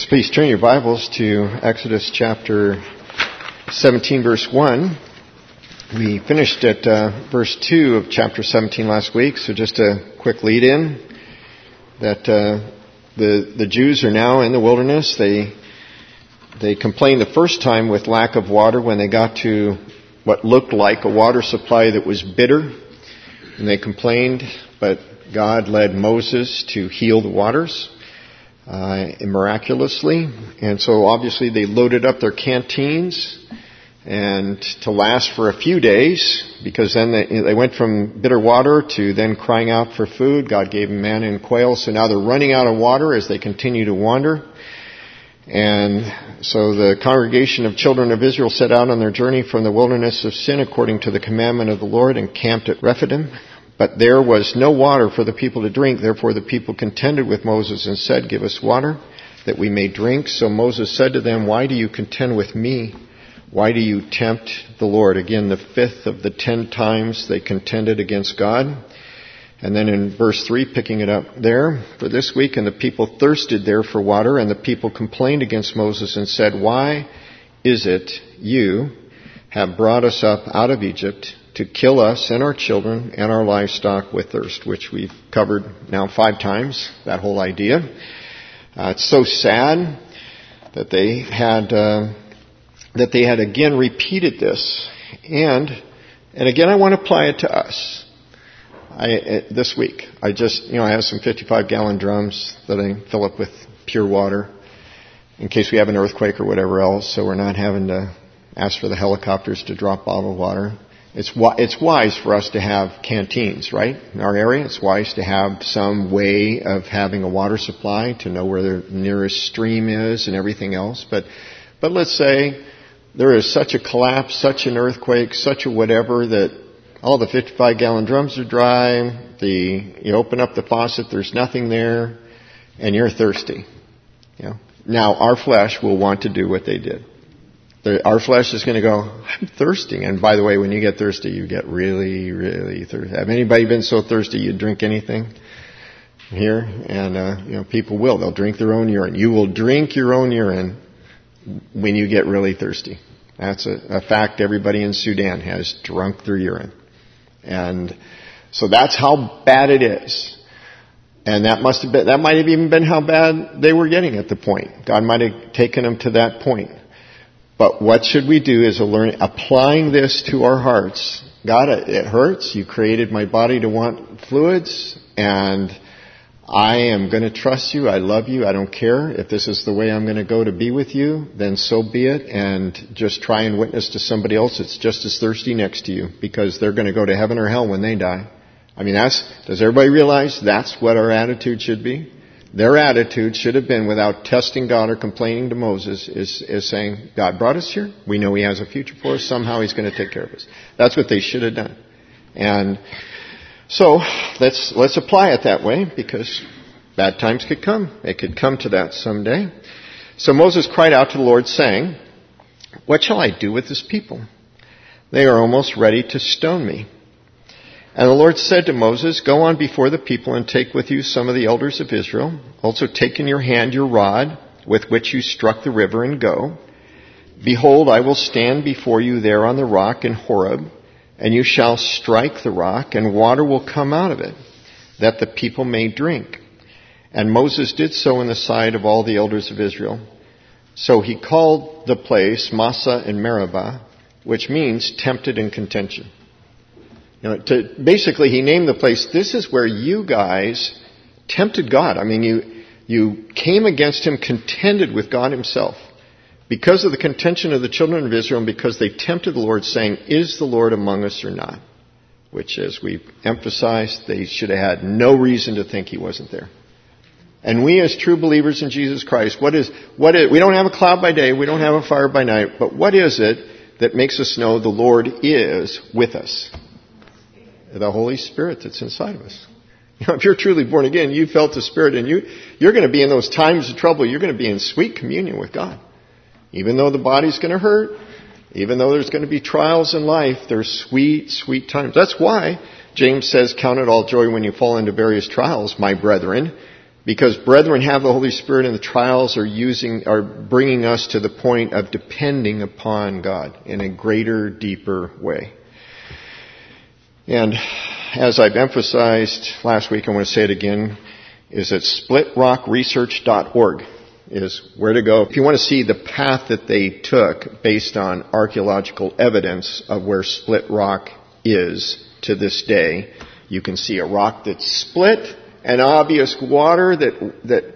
So please turn your Bibles to Exodus chapter 17, verse 1. We finished at verse 2 of chapter 17 last week, so just a quick lead-in that the Jews are now in the wilderness. They complained the first time with lack of water when they got to what looked like a water supply that was bitter. And they complained, but God led Moses to heal the waters miraculously. And so obviously they loaded up their canteens and to last for a few days, because then they went from bitter water to then crying out for food. God gave them manna and quail, so now they're running out of water as they continue to wander. And so the congregation of children of Israel set out on their journey from the wilderness of sin according to the commandment of the Lord and camped at Rephidim. But there was no water for the people to drink. Therefore the people contended with Moses and said, "Give us water that we may drink." So Moses said to them, "Why do you contend with me? Why do you tempt the Lord?" Again, the fifth of the 10 times they contended against God. And then in verse 3, picking it up there, for this week, and the people thirsted there for water, and the people complained against Moses and said, "Why is it you have brought us up out of Egypt to kill us and our children and our livestock with thirst?" Which we've covered now 5 times, that whole idea. It's so sad that they had again repeated this. And again, I want to apply it to us. This week, I have some 55-gallon drums that I fill up with pure water in case we have an earthquake or whatever else, so we're not having to ask for the helicopters to drop bottled water. It's wise for us to have canteens, right? In our area, it's wise to have some way of having a water supply, to know where the nearest stream is and everything else. But let's say there is such a collapse, such an earthquake, such a whatever, that all the 55-gallon drums are dry. You open up the faucet, there's nothing there, and you're thirsty. Now, our flesh will want to do what they did. Our flesh is going to go, "I'm thirsty." And by the way, when you get thirsty, you get really, really thirsty. Have anybody been so thirsty you'd drink anything here? And people will. They'll drink their own urine. You will drink your own urine when you get really thirsty. That's a fact. Everybody in Sudan has drunk their urine. And so that's how bad it is. And that might have even been how bad they were getting at the point. God might have taken them to that point. But what should we do is applying this to our hearts. God, it hurts. You created my body to want fluids, and I am going to trust you. I love you. I don't care. If this is the way I'm going to go to be with you, then so be it. And just try and witness to somebody else that's just as thirsty next to you, because they're going to go to heaven or hell when they die. I mean, does everybody realize that's what our attitude should be? Their attitude should have been, without testing God or complaining to Moses, is saying, "God brought us here. We know He has a future for us. Somehow He's going to take care of us." That's what they should have done. And so let's apply it that way, because bad times could come. It could come to that someday. So Moses cried out to the Lord, saying, "What shall I do with this people? They are almost ready to stone me." And the Lord said to Moses, "Go on before the people and take with you some of the elders of Israel. Also take in your hand your rod with which you struck the river, and go. Behold, I will stand before you there on the rock in Horeb, and you shall strike the rock, and water will come out of it, that the people may drink." And Moses did so in the sight of all the elders of Israel. So he called the place Massah and Meribah, which means tempted in contention. Basically, he named the place, "This is where you guys tempted God." I mean, you came against Him, contended with God Himself. Because of the contention of the children of Israel, and because they tempted the Lord, saying, "Is the Lord among us or not?" Which, as we've emphasized, they should have had no reason to think He wasn't there. And we, as true believers in Jesus Christ, we don't have a cloud by day, we don't have a fire by night, but what is it that makes us know the Lord is with us? The Holy Spirit that's inside of us. If you're truly born again, you felt the Spirit, and you're going to be in those times of trouble, you're going to be in sweet communion with God. Even though the body's going to hurt, even though there's going to be trials in life, there's sweet, sweet times. That's why James says, "Count it all joy when you fall into various trials, my brethren, Because brethren have the Holy Spirit and the trials are bringing us to the point of depending upon God in a greater, deeper way. And as I've emphasized last week, I want to say it again, is that splitrockresearch.org is where to go. If you want to see the path that they took based on archaeological evidence of where Split Rock is to this day, you can see a rock that's split, an obvious water that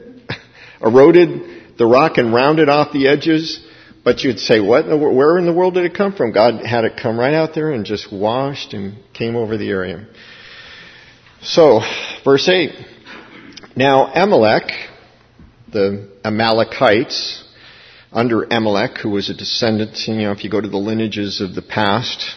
eroded the rock and rounded off the edges. But you'd say, where in the world did it come from? God had it come right out there and just washed and came over the area. So, verse 8. Now Amalek, the Amalekites, under Amalek, who was a descendant, if you go to the lineages of the past,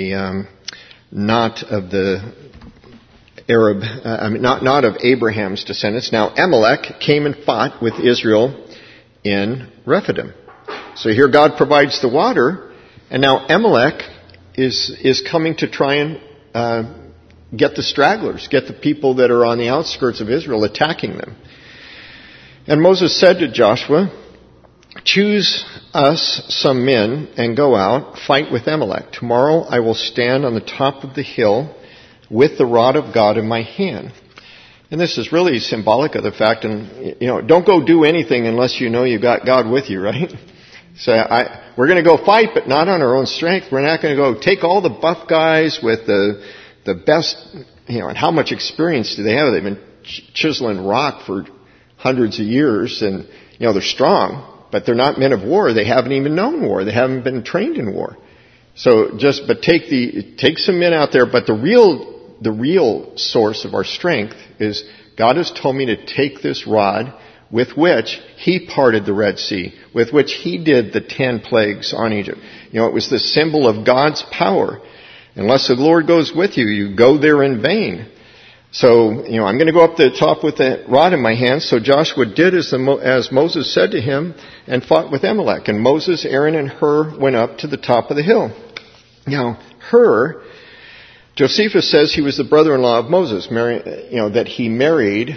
not of the Arab, not of Abraham's descendants. Now Amalek came and fought with Israel in Rephidim. So here God provides the water, and now Amalek is coming to try and get the stragglers, get the people that are on the outskirts of Israel, attacking them. And Moses said to Joshua, choose us some men and go out, fight with Amalek. Tomorrow I will stand on the top of the hill with the rod of God in my hand. And this is really symbolic of the fact, and don't go do anything unless you know you got God with you, right? So we're going to go fight, but not on our own strength. We're not going to go take all the buff guys with the best, and how much experience do they have? They've been chiseling rock for hundreds of years, and they're strong, but they're not men of war. They haven't even known war. They haven't been trained in war. So take some men out there, but the real source of our strength is God has told me to take this rod with which He parted the Red Sea, with which He did the 10 plagues on Egypt. It was the symbol of God's power. Unless the Lord goes with you, you go there in vain. So, I'm going to go up to the top with the rod in my hand. So Joshua did as Moses said to him and fought with Amalek. And Moses, Aaron, and Hur went up to the top of the hill. Now, Hur, Josephus says he was the brother-in-law of Moses, that he married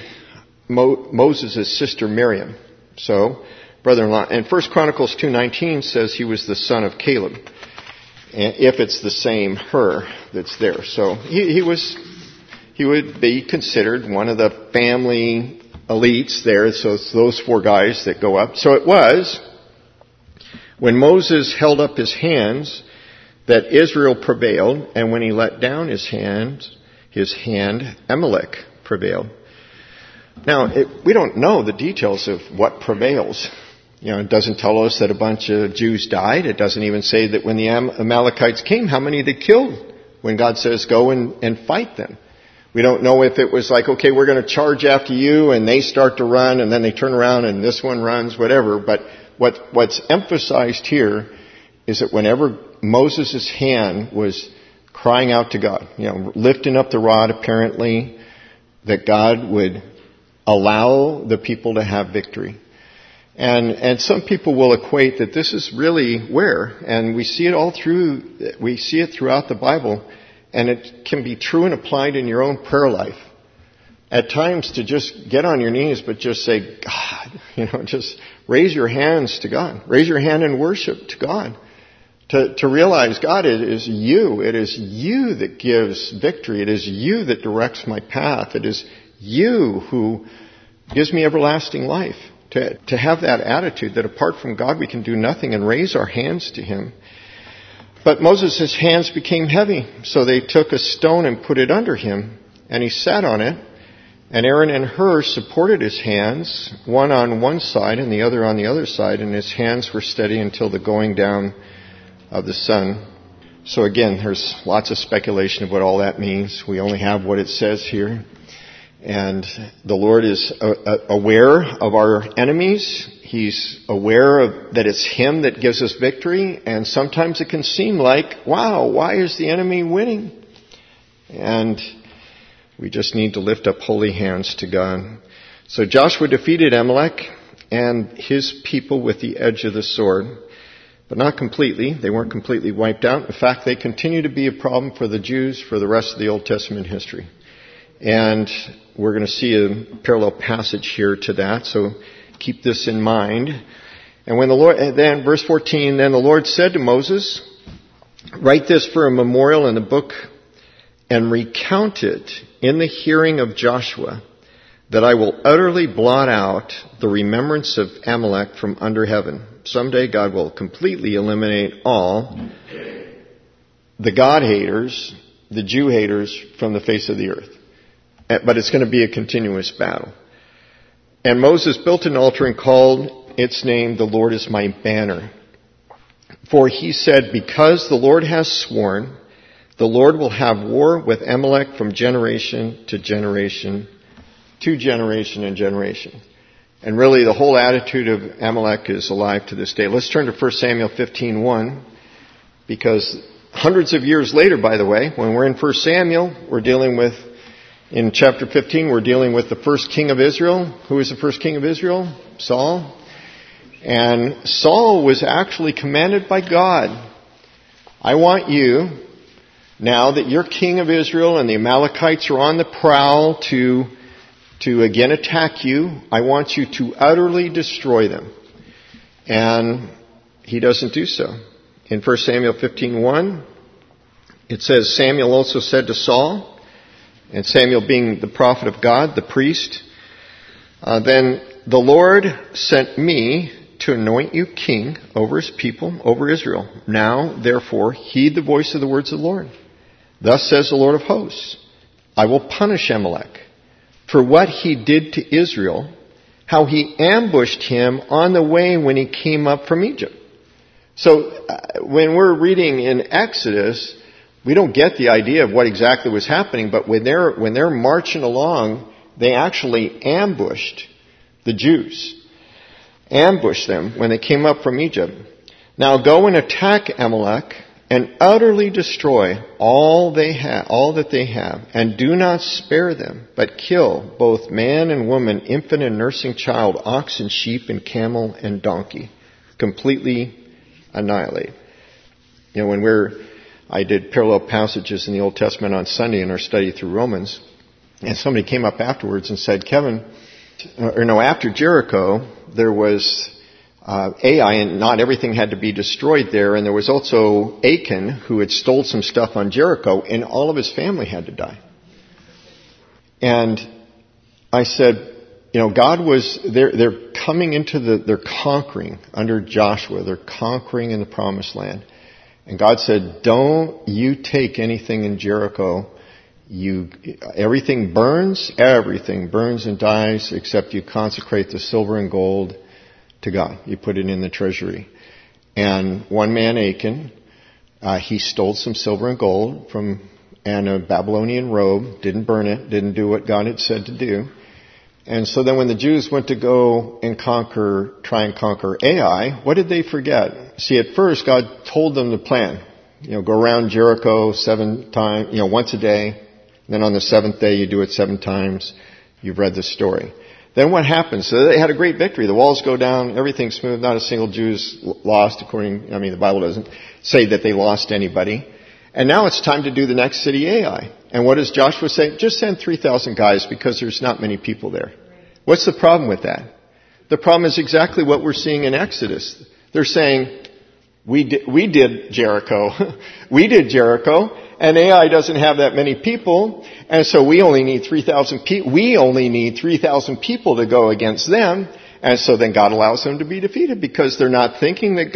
Moses' sister Miriam. So, brother-in-law. And 1 Chronicles 2:19 says he was the son of Caleb. If it's the same Hur that's there. So he would be considered one of the family elites there. So it's those 4 guys that go up. So it was when Moses held up his hands that Israel prevailed, and when he let down his hand, Amalek prevailed. Now, we don't know the details of what prevails. It doesn't tell us that a bunch of Jews died. It doesn't even say that when the Amalekites came, how many they killed when God says go and fight them. We don't know if it was like, okay, we're going to charge after you, and they start to run, and then they turn around and this one runs, whatever. But what's emphasized here is that whenever Moses' hand was crying out to God, lifting up the rod apparently, that God would allow the people to have victory. And some people will equate that this is really where, and we see it throughout the Bible, and it can be true and applied in your own prayer life. At times to just get on your knees, but just say, God, just raise your hands to God. Raise your hand in worship to God. To realize, God, it is you. It is you that gives victory. It is you that directs my path. It is you who gives me everlasting life. To have that attitude that apart from God we can do nothing, and raise our hands to Him. But Moses' hands became heavy, so they took a stone and put it under him, and he sat on it. And Aaron and Hur supported his hands, one on one side and the other on the other side, and his hands were steady until the going down of the sun. So again, there's lots of speculation of what all that means. We only have what it says here. And the Lord is aware of our enemies. He's aware that it's Him that gives us victory. And sometimes it can seem like, wow, why is the enemy winning? And we just need to lift up holy hands to God. So Joshua defeated Amalek and his people with the edge of the sword. But not completely. They weren't completely wiped out. In fact, they continue to be a problem for the Jews for the rest of the Old Testament history. And we're going to see a parallel passage here to that, so keep this in mind. And when the Lord, then verse 14, then the Lord said to Moses, write this for a memorial in the book and recount it in the hearing of Joshua, that I will utterly blot out the remembrance of Amalek from under heaven. Someday God will completely eliminate all the God haters, the Jew haters from the face of the earth. But it's going to be a continuous battle. And Moses built an altar and called its name, the Lord is my banner. For he said, because the Lord has sworn, the Lord will have war with Amalek from generation to generation, to generation and generation. And really the whole attitude of Amalek is alive to this day. Let's turn to 1 Samuel 15:1, because hundreds of years later, by the way, when we're in 1 Samuel, in chapter 15, we're dealing with the first king of Israel. Who was the first king of Israel? Saul. And Saul was actually commanded by God, I want you, now that you're king of Israel and the Amalekites are on the prowl to again attack you, I want you to utterly destroy them. And he doesn't do so. In 1 Samuel 15:1, it says, Samuel also said to Saul, and Samuel being the prophet of God, the priest, then the Lord sent me to anoint you king over his people, over Israel. Now, therefore, heed the voice of the words of the Lord. Thus says the Lord of hosts, I will punish Amalek for what he did to Israel, how he ambushed him on the way when he came up from Egypt. So, when we're reading in Exodus, we don't get the idea of what exactly was happening, but when they're marching along, they actually ambushed the Jews. Ambushed them when they came up from Egypt. Now go and attack Amalek and utterly destroy all that they have, and do not spare them, but kill both man and woman, infant and nursing child, ox and sheep and camel and donkey. Completely annihilate. You know, I did parallel passages in the Old Testament on Sunday in our study through Romans, and somebody came up afterwards and said, after Jericho, there was Ai, and not everything had to be destroyed there, and there was also Achan, who had stole some stuff on Jericho, and all of his family had to die. And I said, God they're coming they're conquering under Joshua, they're conquering in the promised land. And God said, don't you take anything in Jericho. Everything burns and dies, except you consecrate the silver and gold to God. You put it in the treasury. And one man, Achan, he stole some silver and gold and a Babylonian robe, didn't burn it, didn't do what God had said to do. And so then when the Jews went to go and try and conquer Ai, what did they forget? See, at first God told them the plan. Go around Jericho 7 times, once a day. And then on the 7th day you do it 7 times. You've read the story. Then what happens? So they had a great victory. The walls go down, everything's smooth, not a single Jew's lost the Bible doesn't say that they lost anybody. And now it's time to do the next city, Ai. And what does Joshua say? Just send 3,000 guys because there's not many people there. What's the problem with that? The problem is exactly what we're seeing in Exodus. They're saying, we did Jericho. We did Jericho, and Ai doesn't have that many people, and so we only need 3,000 people. We only need 3,000 people to go against them. And so then God allows them to be defeated because they're not thinking that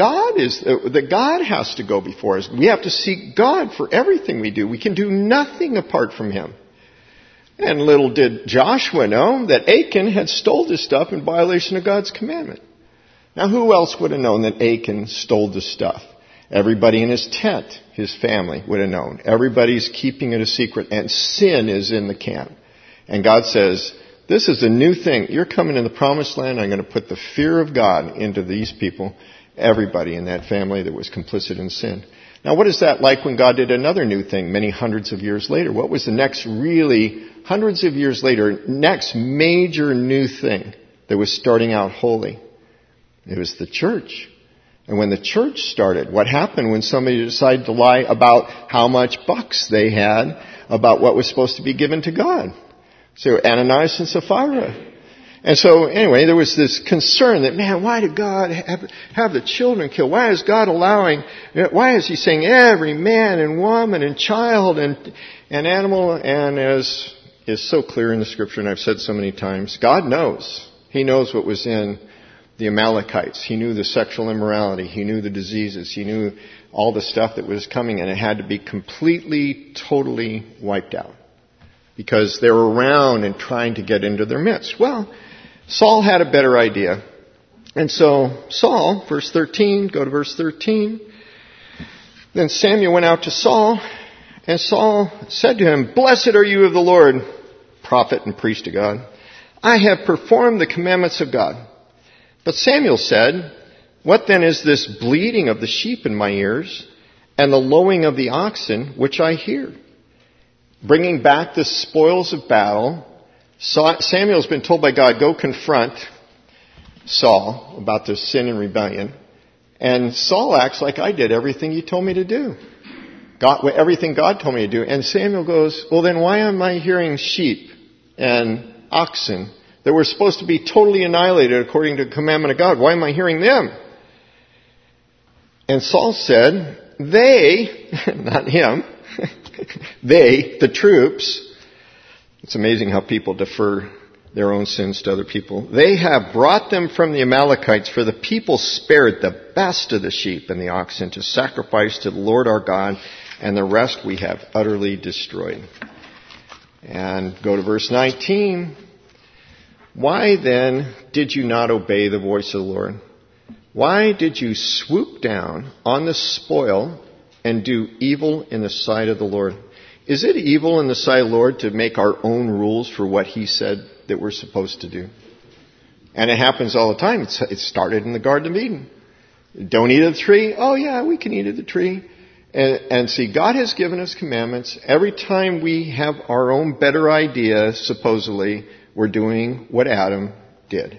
God has to go before us. We have to seek God for everything we do. We can do nothing apart from Him. And little did Joshua know that Achan had stole this stuff in violation of God's commandment. Now who else would have known that Achan stole the stuff? Everybody in his tent, his family, would have known. Everybody's keeping it a secret, and sin is in the camp. And God says, this is a new thing. You're coming in the promised land. I'm going to put the fear of God into these people, everybody in that family that was complicit in sin. Now, what is that like when God did another new thing many hundreds of years later? What was the next hundreds of years later, next major new thing that was starting out holy? It was the church. And when the church started, what happened when somebody decided to lie about how much bucks they had, about what was supposed to be given to God? So Ananias and Sapphira. And so anyway, there was this concern that, man, why did God have the children killed? Why is God why is he saying every man and woman and child and animal? And as is so clear in the scripture, and I've said so many times, God knows. He knows what was in the Amalekites. He knew the sexual immorality. He knew the diseases. He knew all the stuff that was coming, and it had to be completely, totally wiped out because they were around and trying to get into their midst. Well, Saul had a better idea. And so Saul, verse 13, go to verse 13. Then Samuel went out to Saul, and Saul said to him, "Blessed are you of the Lord, prophet and priest of God. I have performed the commandments of God." But Samuel said, "What then is this bleating of the sheep in my ears and the lowing of the oxen which I hear?" Bringing back the spoils of battle, Samuel's been told by God, go confront Saul about their sin and rebellion. And Saul acts like, I did everything you told me to do. Everything God told me to do. And Samuel goes, well, then why am I hearing sheep and oxen that were supposed to be totally annihilated according to the commandment of God? Why am I hearing them? And Saul said, they, not him, they, the troops, it's amazing how people defer their own sins to other people. They have brought them from the Amalekites, for the people spared the best of the sheep and the oxen to sacrifice to the Lord our God, and the rest we have utterly destroyed. And go to verse 19. Why then did you not obey the voice of the Lord? Why did you swoop down on the spoil and do evil in the sight of the Lord? Is it evil in the sight of the Lord to make our own rules for what He said that we're supposed to do? And it happens all the time. It started in the Garden of Eden. Don't eat of the tree. Oh yeah, we can eat of the tree. And see, God has given us commandments. Every time we have our own better idea, supposedly, we're doing what Adam did.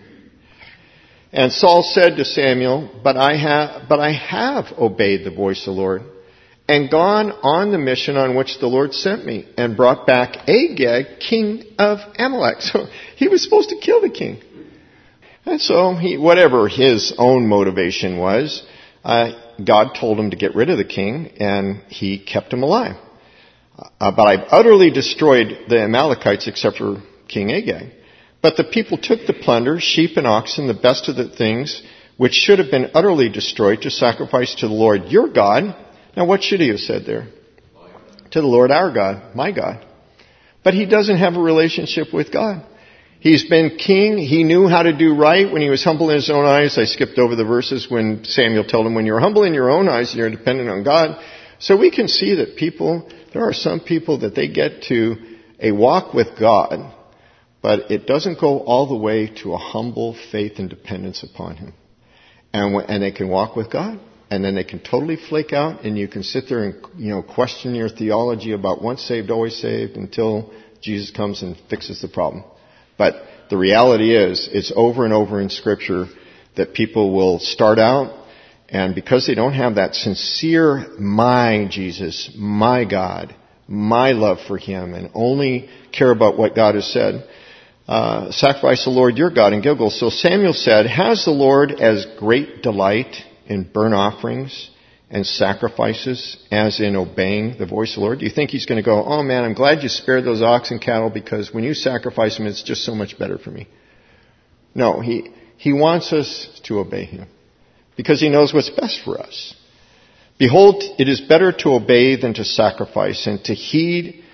And Saul said to Samuel, but I have obeyed the voice of the Lord and gone on the mission on which the Lord sent me and brought back Agag, king of Amalek. So he was supposed to kill the king. And so whatever his own motivation was, God told him to get rid of the king, and he kept him alive. But I've utterly destroyed the Amalekites except for King Agag. But the people took the plunder, sheep and oxen, the best of the things, which should have been utterly destroyed, to sacrifice to the Lord your God. Now what should he have said there? To the Lord our God, my God. But he doesn't have a relationship with God. He's been king. He knew how to do right when he was humble in his own eyes. I skipped over the verses when Samuel told him, when you're humble in your own eyes, you're dependent on God. So we can see that there are some people that they get to a walk with God, but it doesn't go all the way to a humble faith and dependence upon Him. And they can walk with God, and then they can totally flake out, and you can sit there and, question your theology about once saved, always saved, until Jesus comes and fixes the problem. But the reality is, it's over and over in Scripture that people will start out, and because they don't have that sincere, my Jesus, my God, my love for Him, and only care about what God has said, sacrifice the Lord your God in Gilgal. So Samuel said, has the Lord as great delight in burnt offerings and sacrifices as in obeying the voice of the Lord? Do you think He's going to go, oh man, I'm glad you spared those ox and cattle because when you sacrifice them, it's just so much better for me? No, He wants us to obey Him because He knows what's best for us. Behold, it is better to obey than to sacrifice, and to heed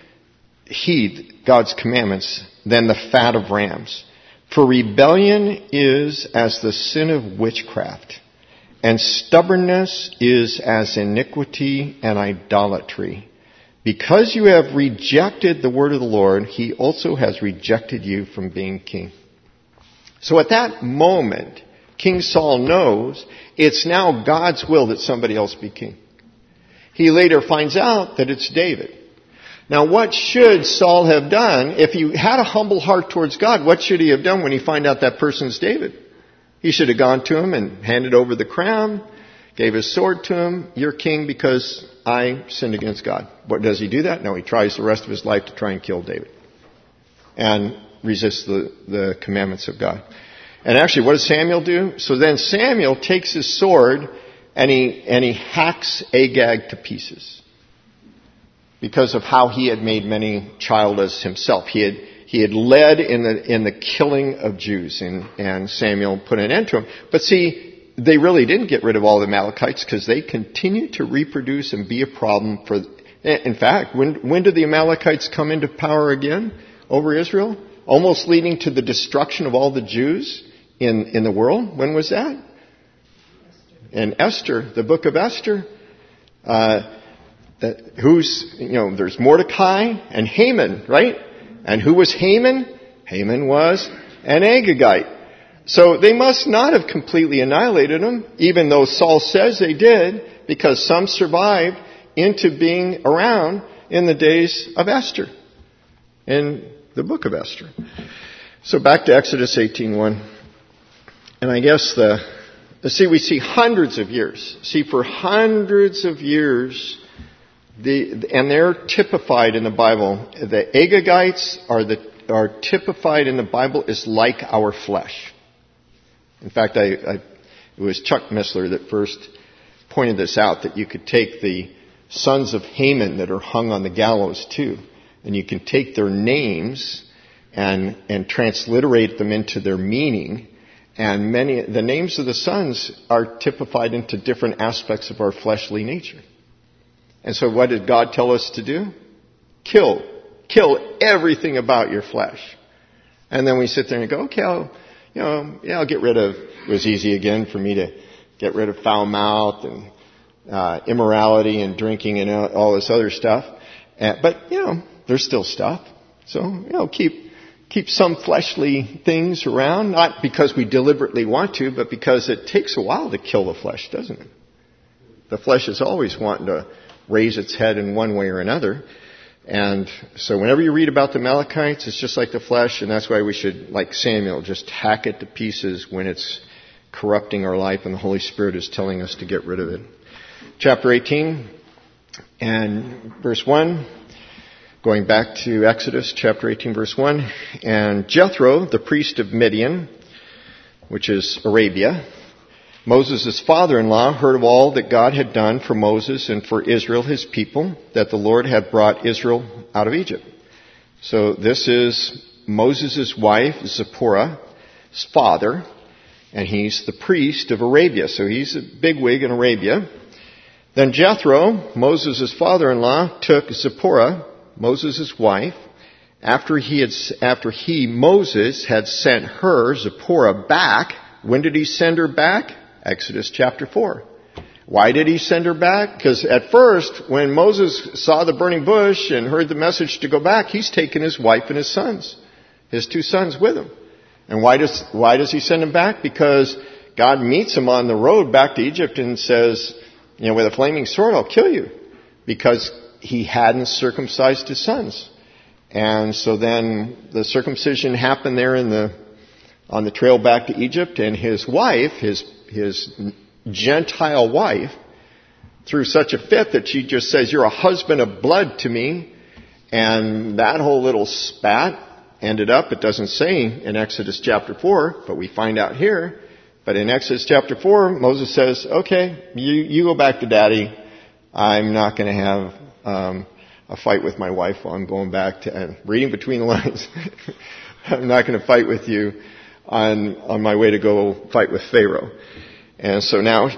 God's commandments than the fat of rams. For rebellion is as the sin of witchcraft, and stubbornness is as iniquity and idolatry. Because you have rejected the word of the Lord, He also has rejected you from being king. So at that moment, King Saul knows it's now God's will that somebody else be king. He later finds out that it's David. Now what should Saul have done? If he had a humble heart towards God, what should he have done when he find out that person's David? He should have gone to him and handed over the crown, gave his sword to him. You're king because I sinned against God. What does he do that? No, he tries the rest of his life to try and kill David. and resists the commandments of God. And actually, what does Samuel do? So then Samuel takes his sword and he hacks Agag to pieces because of how he had made many childless himself. He had led in the killing of Jews, and Samuel put an end to him. But see, they really didn't get rid of all the Amalekites because they continued to reproduce and be a problem for. In fact, when did the Amalekites come into power again over Israel? Almost leading to the destruction of all the Jews in the world. When was that? In Esther, the book of Esther. There's Mordecai and Haman, right? And who was Haman? Haman was an Agagite. So they must not have completely annihilated them, even though Saul says they did, because some survived into being around in the days of Esther, in the book of Esther. So back to Exodus 18:1. And I guess we see hundreds of years. See, for hundreds of years, and they're typified in the Bible. The Agagites are typified in the Bible as like our flesh. In fact, it was Chuck Missler that first pointed this out, that you could take the sons of Haman that are hung on the gallows too, and you can take their names and transliterate them into their meaning. And the names of the sons are typified into different aspects of our fleshly nature. And so what did God tell us to do? Kill everything about your flesh. And then we sit there and go, okay, I'll get rid of, it was easy again for me to get rid of foul mouth and immorality and drinking and all this other stuff. But there's still stuff. So, keep some fleshly things around, not because we deliberately want to, but because it takes a while to kill the flesh, doesn't it? The flesh is always wanting to raise its head in one way or another. And so whenever you read about the Amalekites, it's just like the flesh, and that's why we should, like Samuel, just hack it to pieces when it's corrupting our life and the Holy Spirit is telling us to get rid of it. Chapter 18 and verse 1, going back to Exodus chapter 18 verse 1, and Jethro, the priest of Midian, which is Arabia, Moses' father-in-law, heard of all that God had done for Moses and for Israel, his people, that the Lord had brought Israel out of Egypt. So this is Moses' wife, Zipporah's father, and he's the priest of Arabia. So he's a bigwig in Arabia. Then Jethro, Moses' father-in-law, took Zipporah, Moses' wife, after Moses, had sent her, Zipporah, back. When did he send her back? Exodus chapter 4. Why did he send her back? Because at first, when Moses saw the burning bush and heard the message to go back, he's taken his wife and his sons, his 2 sons with him. And why does he send them back? Because God meets him on the road back to Egypt and says, with a flaming sword, I'll kill you. Because he hadn't circumcised his sons. And so then the circumcision happened there on the trail back to Egypt, and his wife, his Gentile wife, threw such a fit that she just says, "You're a husband of blood to me." And that whole little spat ended up, it doesn't say in Exodus chapter 4, but we find out here. But in Exodus chapter 4, Moses says, okay, you go back to daddy. I'm not going to have a fight with my wife while I'm going back to, reading between the lines. I'm not going to fight with you on my way to go fight with Pharaoh. And so now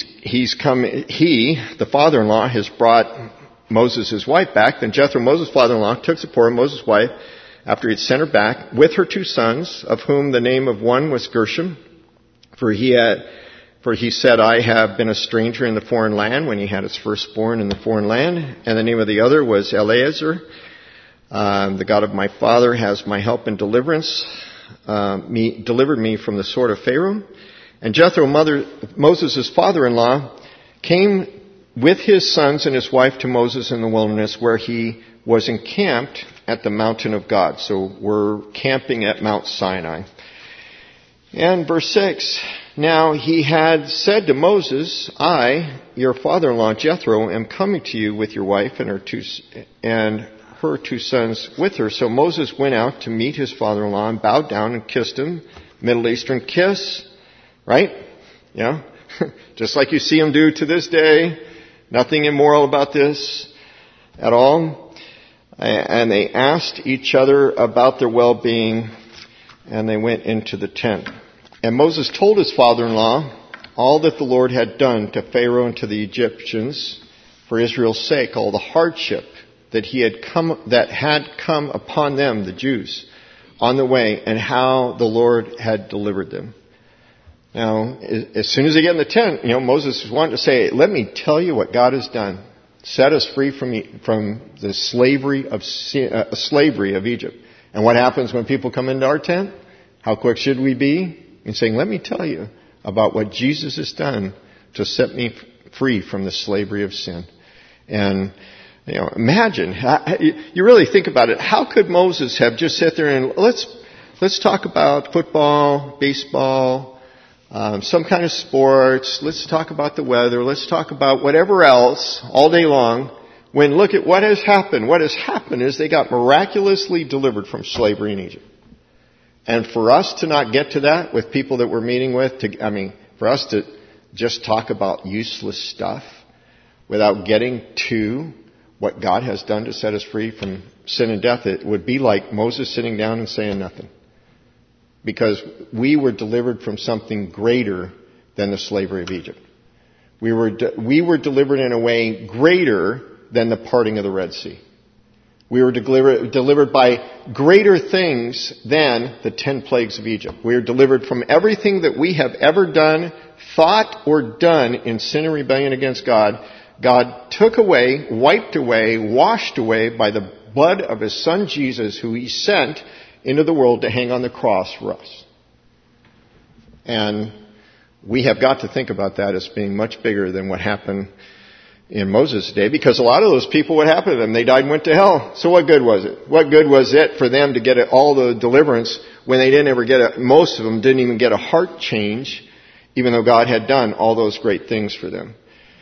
the father-in-law, has brought Moses' wife back. Then Jethro, Moses' father-in-law, took Zipporah, Moses' wife, after he had sent her back, with her 2 sons, of whom the name of one was Gershom, for he said, I have been a stranger in the foreign land, when he had his firstborn in the foreign land. And the name of the other was Eleazar. The God of my father has my help and deliverance, delivered me from the sword of Pharaoh. And Jethro, Moses' father-in-law, came with his sons and his wife to Moses in the wilderness, where he was encamped at the mountain of God. So we're camping at Mount Sinai. And verse 6, now he had said to Moses, I, your father-in-law Jethro, am coming to you with your wife and her 2 sons with her. So Moses went out to meet his father-in-law and bowed down and kissed him. Middle Eastern kiss, right? You know, just like you see them do to this day. Nothing immoral about this at all. And they asked each other about their well-being, and they went into the tent. And Moses told his father-in-law all that the Lord had done to Pharaoh and to the Egyptians for Israel's sake, all the hardship that had come upon them, the Jews, on the way, and how the Lord had delivered them. Now, as soon as they get in the tent, Moses wanted to say, let me tell you what God has done. Set us free from the slavery of Egypt. And what happens when people come into our tent? How quick should we be in saying, let me tell you about what Jesus has done to set me free from the slavery of sin. And, imagine, you really think about it, how could Moses have just sat there and let's talk about football, baseball, some kind of sports, let's talk about the weather, let's talk about whatever else all day long, when look at what has happened. What has happened is they got miraculously delivered from slavery in Egypt. And for us to not get to that with people that we're meeting with, for us to just talk about useless stuff without getting to what God has done to set us free from sin and death, it would be like Moses sitting down and saying nothing. Because we were delivered from something greater than the slavery of Egypt. We were delivered in a way greater than the parting of the Red Sea. We were delivered by greater things than the 10 plagues of Egypt. We were delivered from everything that we have ever done, thought, or done in sin and rebellion against God. God took away, wiped away, washed away by the blood of His Son Jesus, who He sent into the world to hang on the cross for us. And we have got to think about that as being much bigger than what happened in Moses' day, because a lot of those people, what happened to them? They died and went to hell. So what good was it? What good was it for them to get all the deliverance when they didn't ever get most of them didn't even get a heart change, even though God had done all those great things for them.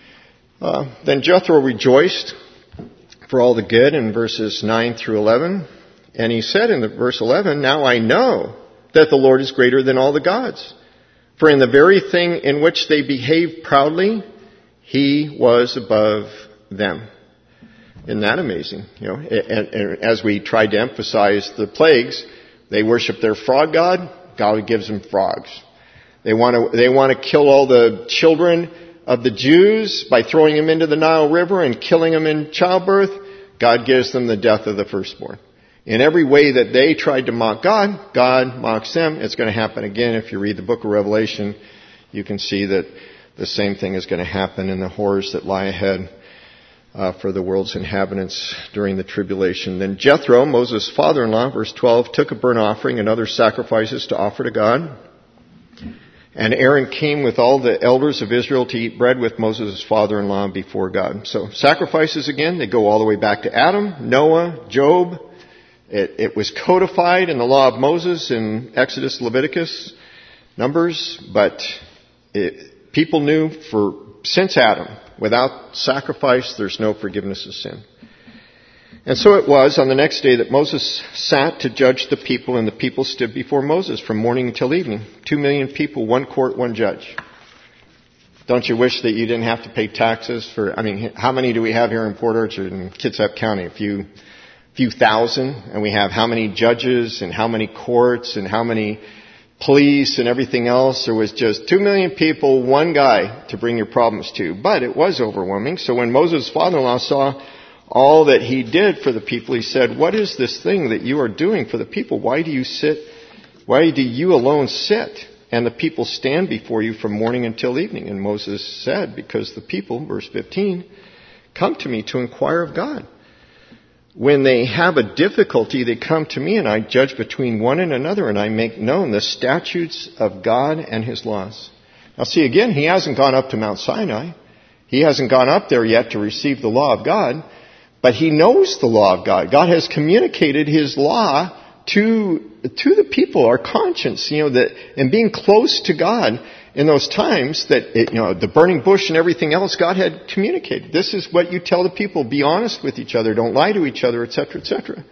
Then Jethro rejoiced for all the good in verses 9 through 11. And he said in verse 11, now I know that the Lord is greater than all the gods. For in the very thing in which they behaved proudly, He was above them. Isn't that amazing? And as we tried to emphasize the plagues, they worship their frog god. God gives them frogs. They want to kill all the children of the Jews by throwing them into the Nile River and killing them in childbirth. God gives them the death of the firstborn. In every way that they tried to mock God, God mocks them. It's going to happen again. If you read the book of Revelation, you can see that the same thing is going to happen in the horrors that lie ahead for the world's inhabitants during the tribulation. Then Jethro, Moses' father-in-law, verse 12, took a burnt offering and other sacrifices to offer to God. And Aaron came with all the elders of Israel to eat bread with Moses' father-in-law before God. So sacrifices again, they go all the way back to Adam, Noah, Job. It was codified in the law of Moses in Exodus, Leviticus, Numbers, but people knew since Adam, without sacrifice, there's no forgiveness of sin. And so it was on the next day that Moses sat to judge the people, and the people stood before Moses from morning until evening. 2 million people, one court, one judge. Don't you wish that you didn't have to pay taxes how many do we have here in Port Orchard and Kitsap County? A few thousand, and we have how many judges and how many courts and how many police and everything else. There was just 2 million people, one guy to bring your problems to. But it was overwhelming. So when Moses' father-in-law saw all that he did for the people, he said, what is this thing that you are doing for the people? Why do you alone sit and the people stand before you from morning until evening? And Moses said, because the people, verse 15, come to me to inquire of God. When they have a difficulty, they come to me, and I judge between one and another, and I make known the statutes of God and His laws. Now see, again, he hasn't gone up to Mount Sinai. He hasn't gone up there yet to receive the law of God, but he knows the law of God. God has communicated His law to the people, our conscience, and being close to God in those times that, the burning bush and everything else, God had communicated. This is what you tell the people. Be honest with each other. Don't lie to each other, etc., etc.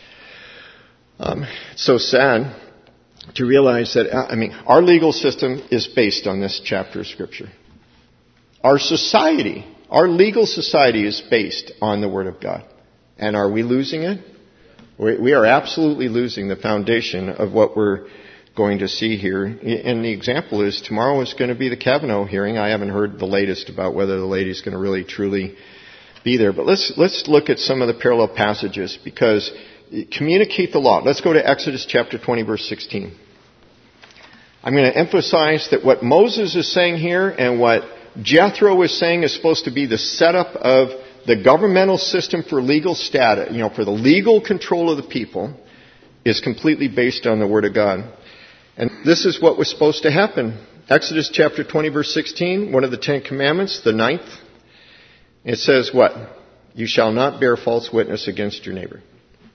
It's so sad to realize that, our legal system is based on this chapter of Scripture. Our legal society is based on the Word of God. And are we losing it? We are absolutely losing the foundation of what we're going to see here. And the example is tomorrow is going to be the Kavanaugh hearing. I haven't heard the latest about whether the lady's going to really truly be there. But let's look at some of the parallel passages because communicate the law. Let's go to Exodus chapter 20, verse 16. I'm going to emphasize that what Moses is saying here and what Jethro is saying is supposed to be the setup of the governmental system for legal status, for the legal control of the people, is completely based on the Word of God. And this is what was supposed to happen. Exodus chapter 20, verse 16, one of the 10 Commandments, the 9th. It says what? You shall not bear false witness against your neighbor.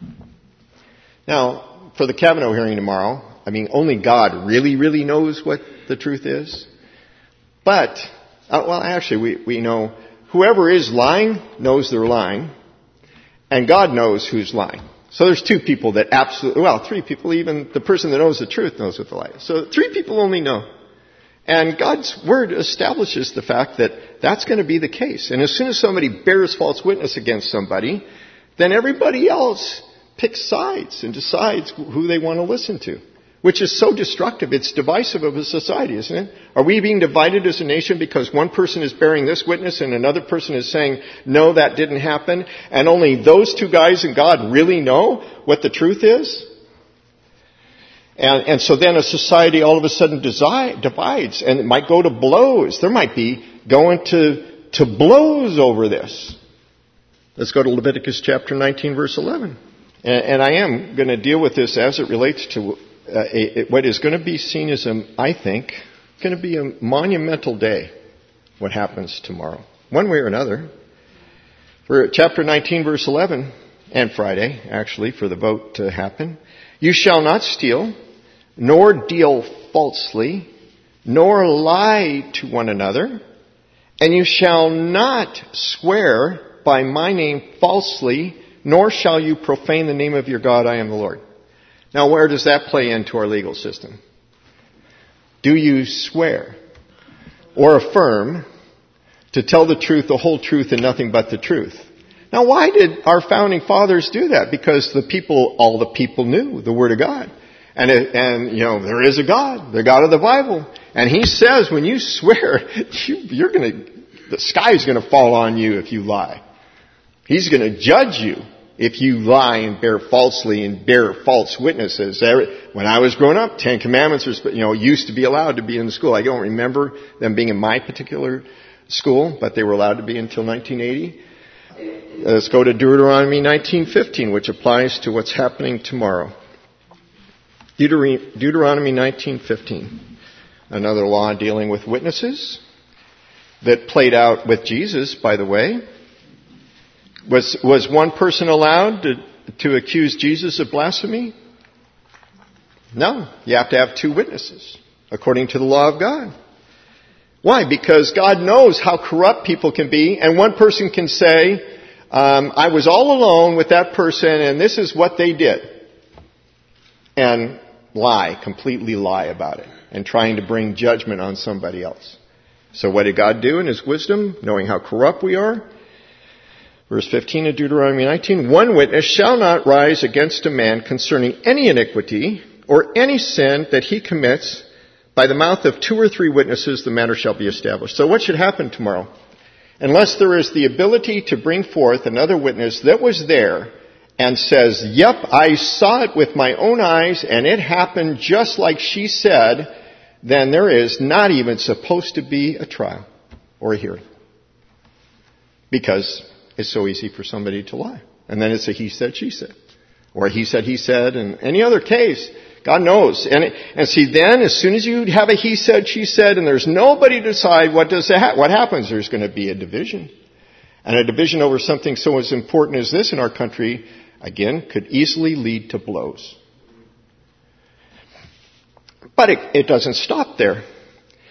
Now, for the Kavanaugh hearing tomorrow, only God really, really knows what the truth is. But, we know whoever is lying knows they're lying, and God knows who's lying. So there's two people that three people, even the person that knows the truth knows what the lie is. So 3 people only know. And God's Word establishes the fact that that's going to be the case. And as soon as somebody bears false witness against somebody, then everybody else picks sides and decides who they want to listen to. Which is so destructive. It's divisive of a society, isn't it? Are we being divided as a nation because one person is bearing this witness and another person is saying, no, that didn't happen, and only those 2 guys and God really know what the truth is? And so then a society all of a sudden divides, and it might go to blows. There might be going to blows over this. Let's go to Leviticus chapter 19, verse 11. And I am going to deal with this as it relates to what is going to be seen as, I think, going to be a monumental day, what happens tomorrow. One way or another. For chapter 19, verse 11, and Friday, actually, for the vote to happen. You shall not steal, nor deal falsely, nor lie to one another, and you shall not swear by my name falsely, nor shall you profane the name of your God, I am the Lord. Now, where does that play into our legal system? Do you swear or affirm to tell the truth, the whole truth, and nothing but the truth? Now, why did our founding fathers do that? Because all the people knew the Word of God. And there is a God, the God of the Bible. And He says when you swear, the sky's going to fall on you if you lie. He's going to judge you if you lie and bear falsely and bear false witnesses. When I was growing up, 10 Commandments used to be allowed to be in the school. I don't remember them being in my particular school, but they were allowed to be until 1980. Let's go to Deuteronomy 19:15, which applies to what's happening tomorrow. Deuteronomy 19:15, another law dealing with witnesses that played out with Jesus, by the way. Was one person allowed to accuse Jesus of blasphemy? No. You have to have 2 witnesses, according to the law of God. Why? Because God knows how corrupt people can be, and one person can say, I was all alone with that person, and this is what they did. And completely lie about it, and trying to bring judgment on somebody else. So what did God do in His wisdom, knowing how corrupt we are? Verse 15 of Deuteronomy 19, 1 witness shall not rise against a man concerning any iniquity or any sin that he commits. By the mouth of 2 or 3 witnesses the matter shall be established. So what should happen tomorrow? Unless there is the ability to bring forth another witness that was there and says, yep, I saw it with my own eyes and it happened just like she said, then there is not even supposed to be a trial or a hearing. Because it's so easy for somebody to lie. And then it's a he said, she said. Or a he said, and any other case, God knows. And see, then as soon as you have a he said, she said, and there's nobody to decide what happens, there's going to be a division. And a division over something so as important as this in our country, again, could easily lead to blows. But it doesn't stop there.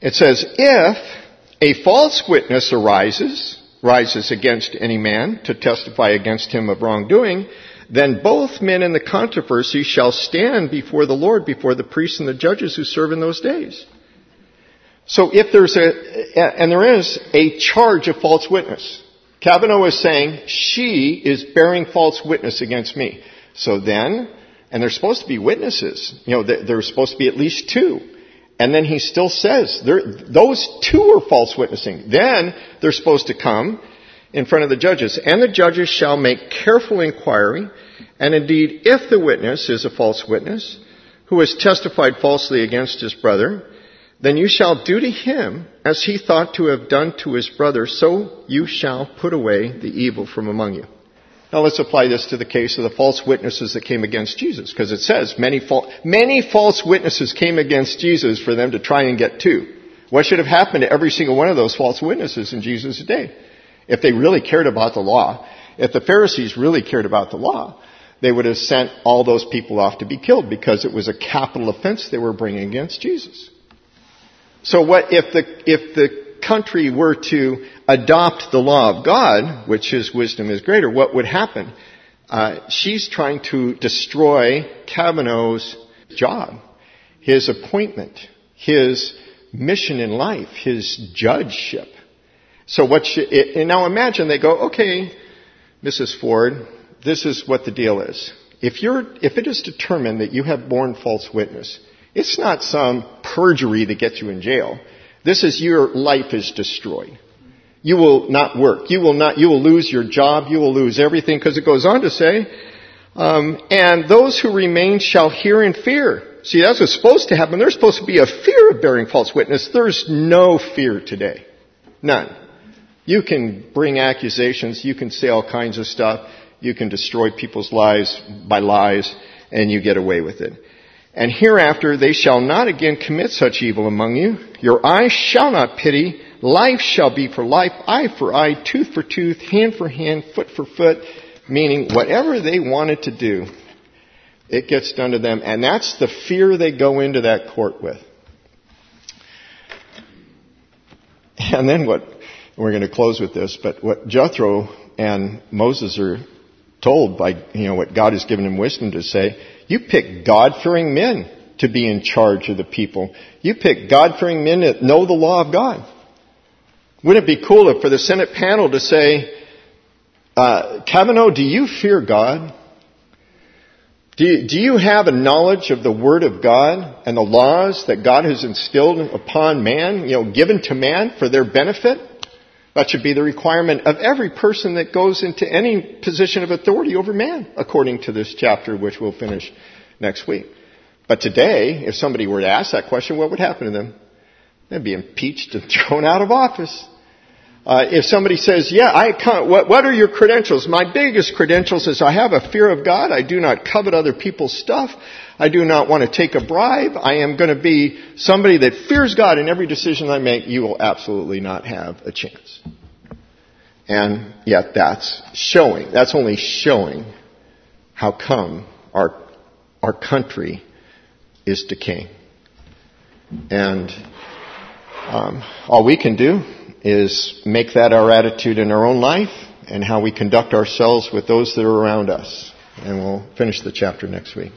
It says, if a false witness rises against any man to testify against him of wrongdoing, then both men in the controversy shall stand before the Lord, before the priests and the judges who serve in those days. So if there is a charge of false witness, Kavanaugh is saying, she is bearing false witness against me. So then, and there's supposed to be witnesses, there's supposed to be at least two. And then he still says, those two are false witnessing. Then they're supposed to come in front of the judges. And the judges shall make careful inquiry. And indeed, if the witness is a false witness, who has testified falsely against his brother, then you shall do to him as he thought to have done to his brother, so you shall put away the evil from among you. Now let's apply this to the case of the false witnesses that came against Jesus, because it says many false witnesses came against Jesus for them to try and get to. What should have happened to every single one of those false witnesses in Jesus' day? If they really cared about the law, if the Pharisees really cared about the law, they would have sent all those people off to be killed, because it was a capital offense they were bringing against Jesus. So what if the country were to adopt the law of God, which his wisdom is greater, what would happen? She's trying to destroy Kavanaugh's job, his appointment, his mission in life, his judgeship. So and now imagine they go, okay, Mrs. Ford, this is what the deal is. If it is determined that you have borne false witness, it's not some perjury that gets you in jail. This is your life is destroyed. You will not work. You will lose your job. You will lose everything, because it goes on to say, and those who remain shall hear in fear. See, that's what's supposed to happen. There's supposed to be a fear of bearing false witness. There's no fear today. None. You can bring accusations. You can say all kinds of stuff. You can destroy people's lives by lies, and you get away with it. And hereafter they shall not again commit such evil among you. Your eye shall not pity. Life shall be for life, eye for eye, tooth for tooth, hand for hand, foot for foot. Meaning whatever they wanted to do, it gets done to them. And that's the fear they go into that court with. And then we're going to close with this, but what Jethro and Moses are told by, what God has given him wisdom to say, you pick God-fearing men to be in charge of the people. You pick God-fearing men that know the law of God. Wouldn't it be cool if for the Senate panel to say, Kavanaugh, do you fear God? Do you have a knowledge of the Word of God and the laws that God has instilled upon man, given to man for their benefit? That should be the requirement of every person that goes into any position of authority over man, according to this chapter, which we'll finish next week. But today, if somebody were to ask that question, what would happen to them? They'd be impeached and thrown out of office. If somebody says, what are your credentials? My biggest credentials is I have a fear of God. I do not covet other people's stuff. I do not want to take a bribe. I am going to be somebody that fears God in every decision I make. You will absolutely not have a chance. And yet that's only showing how come our country is decaying. And all we can do is make that our attitude in our own life and how we conduct ourselves with those that are around us. And we'll finish the chapter next week.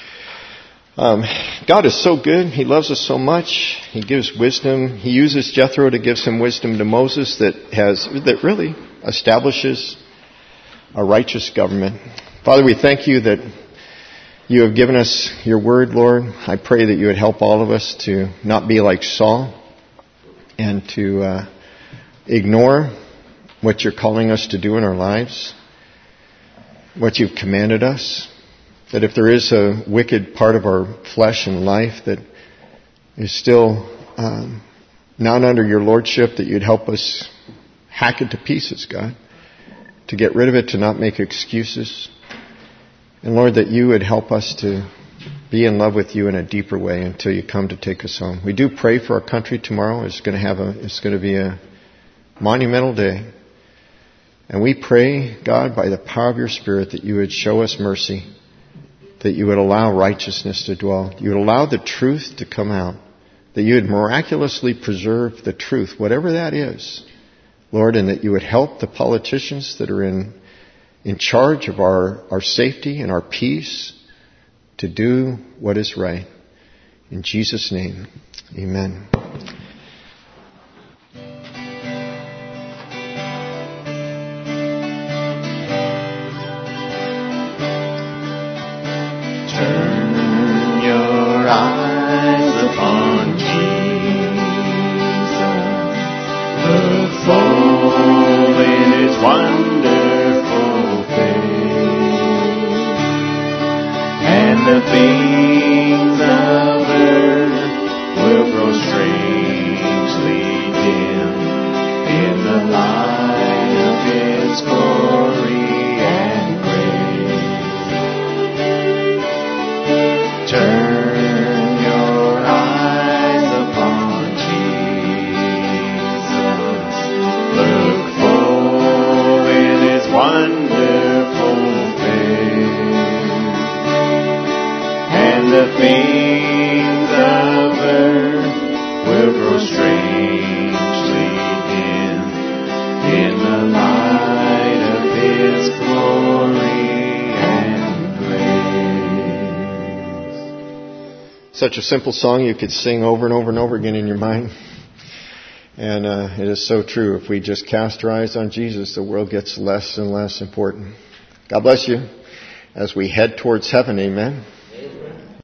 God is so good. He loves us so much. He gives wisdom. He uses Jethro to give some wisdom to Moses that really establishes a righteous government. Father, we thank you that you have given us your word, Lord. I pray that you would help all of us to not be like Saul and to ignore what you're calling us to do in our lives, what you've commanded us. That if there is a wicked part of our flesh and life that is still not under your lordship, that you'd help us hack it to pieces, God, to get rid of it, to not make excuses. And Lord, that you would help us to be in love with you in a deeper way until you come to take us home. We do pray for our country tomorrow. It's going to be a monumental day. And we pray, God, by the power of your Spirit, that you would show us mercy, that you would allow righteousness to dwell. You would allow the truth to come out. that you would miraculously preserve the truth, whatever that is, Lord, and that you would help the politicians that are in charge of our safety and our peace to do what is right. In Jesus' name, amen. Turn your eyes upon Jesus. Look full in His wonderful face, and the things of earth will grow strangely dim in the light of His glory and grace. Turn your eyes upon Jesus. Look full in His wonderful face, and the things of earth will grow strangely dim in the light of His glory and grace. Such a simple song you could sing over and over and over again in your mind. And it is so true. If we just cast our eyes on Jesus, the world gets less and less important. God bless you as we head towards heaven. Amen.